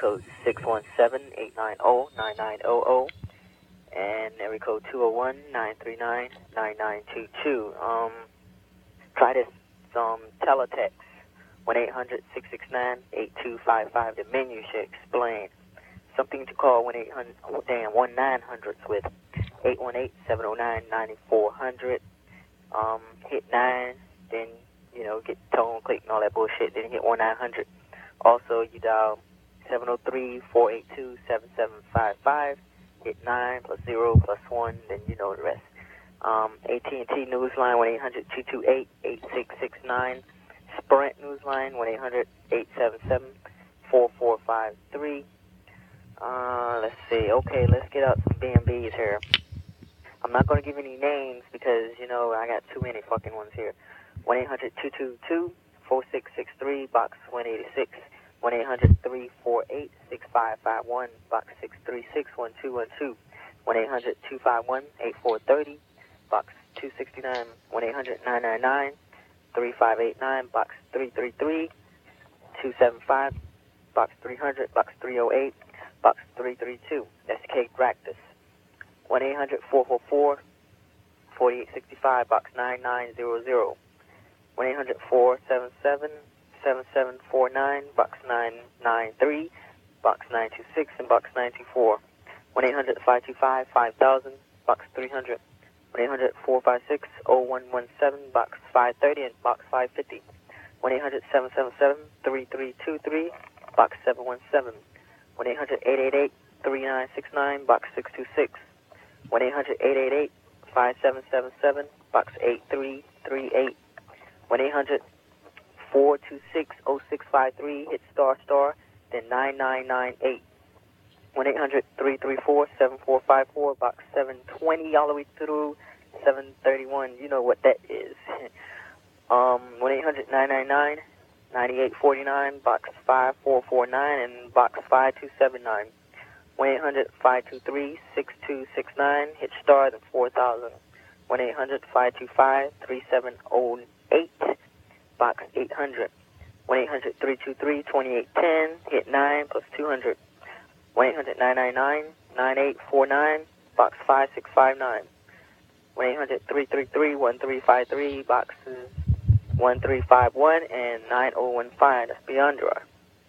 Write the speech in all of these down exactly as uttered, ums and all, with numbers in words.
code six one seven, eight nine zero, nine nine zero zero, and area code two oh one, nine three nine, nine nine two two. Um, try this, um, teletext, one eight hundred, six six nine, eight two five five. The menu should explain. Something to call one eight hundred, oh, damn, one nine hundred with eight one eight, seven oh nine, nine four hundred. Um, hit nine, then, you know, get tone, click, and all that bullshit, then hit one nine hundred. Also, you dial seven oh three, four eight two, seven seven five five, hit nine plus zero plus one, then you know the rest. Um, A T and T Newsline, one eight hundred, two two eight, eight six six nine. Sprint Newsline, one eight hundred, eight seven seven, four four five three. Uh, let's see. Okay, let's get out some B and Bs here. I'm not going to give any names because, you know, I got too many fucking ones here. one eight hundred, two two two, four six six three, box one eighty-six. one eight hundred, three four eight, six five five one, box six three six, one two one two. one eight hundred, two five one, eight four three zero, box two sixty-nine. one eight hundred, nine nine nine, three five eight nine, box three three three, two seven five, box three hundred, box three oh eight, box three three two. S K Practice. one eight hundred, four four four, four eight six five, box nine nine zero zero. one eight hundred, four seven seven, seven seven four nine, box nine nine three, box nine two six, and box nine two four. one eight hundred, five two five, five thousand, box three hundred. one eight hundred, four five six, zero one one seven, box five thirty, and box five fifty. one eight hundred, seven seven seven, three three two three, box seven one seven. one eight hundred, eight eight eight, three nine six nine, box six two six. one eight hundred, eight eight eight, five seven seven seven, box eight three three eight. one eight hundred, four two six, zero six five three, hit star star, then nine nine nine eight. one eight hundred, three three four, seven four five four, box seven twenty, all the way through seven thirty-one. You know what that is. um, one eight hundred, nine nine nine, nine eight four nine, box five four four nine, and box five two seven nine. one eight hundred, five two three, six two six nine, hit star, then four thousand. one eight hundred, five two five, three seven zero eight, box eight hundred. one eight hundred, three two three, two eight one zero, hit nine plus two hundred. one eight hundred, nine nine nine, nine eight four nine, box five six five nine. one eight hundred, three three three, one three five three, boxes one three five one and nine oh one five. That's Beyondra.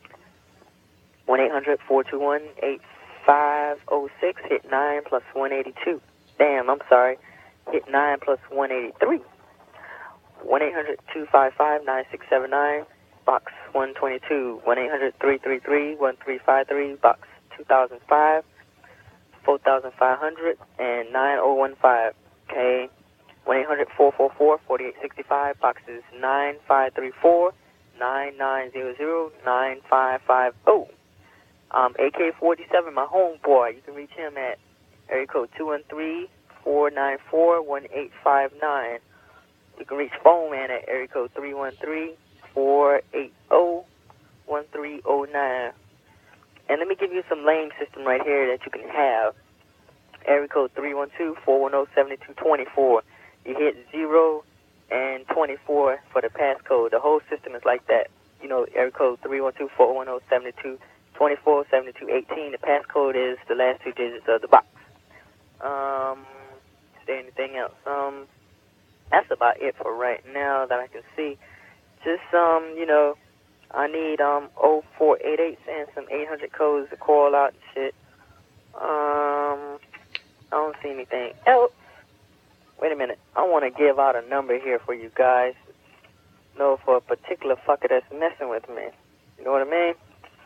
one eight hundred, four two one, eight five oh six, hit nine plus one eighty-two. Damn, I'm sorry. Hit nine plus one eighty-three. one eight hundred, two five five, nine six seven nine, box one twenty-two. one eight hundred, three three three, one three five three, box two thousand five, four thousand five hundred, and nine oh one five. Okay. one eight hundred, four four four, four eight six five, boxes nine five three four, nine nine zero zero, nine five five zero. Um, A K forty-seven, my homeboy, you can reach him at area code two one three, four nine four, one eight five nine. You can reach Phone Man at area code three one three, four eight zero, one three zero nine. And let me give you some lane system right here that you can have. Area code three one two, four one zero, seven two two four. You hit zero and twenty-four for the passcode. The whole system is like that. You know, area code three one two, four one zero, seven two two four, seven two one eight. The passcode is the last two digits of the box. Um, is there anything else? Um, that's about it for right now that I can see. Just, um, you know, I need, um, oh four eight eight and some eight hundred codes to call out and shit. Um, I don't see anything else. Wait a minute. I want to give out a number here for you guys. No, for a particular fucker that's messing with me. You know what I mean?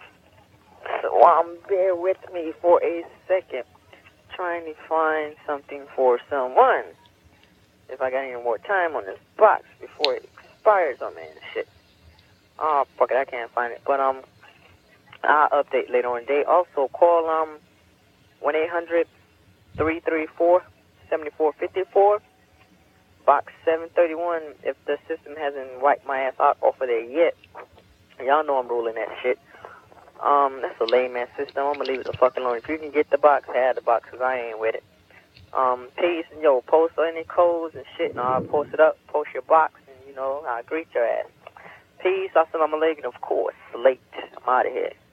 So um, bear with me for a second. Trying to find something for someone. If I got any more time on this box before it expires on me and shit. Oh, fuck it. I can't find it. But, um, I'll update later on today. Also, call, um, one eight hundred, three three four, seven four five four, box seven thirty-one, if the system hasn't wiped my ass out off of there yet. Y'all know I'm ruling that shit. Um, that's a lame-ass system. I'm gonna leave it the fucking alone. If you can get the box, have the box, because I ain't with it. Um, peace, and yo, post any codes and shit, and I'll post it up, post your box, and, you know, I'll greet your ass. Peace, assalamu alaikum, of course, late. I'm out of here.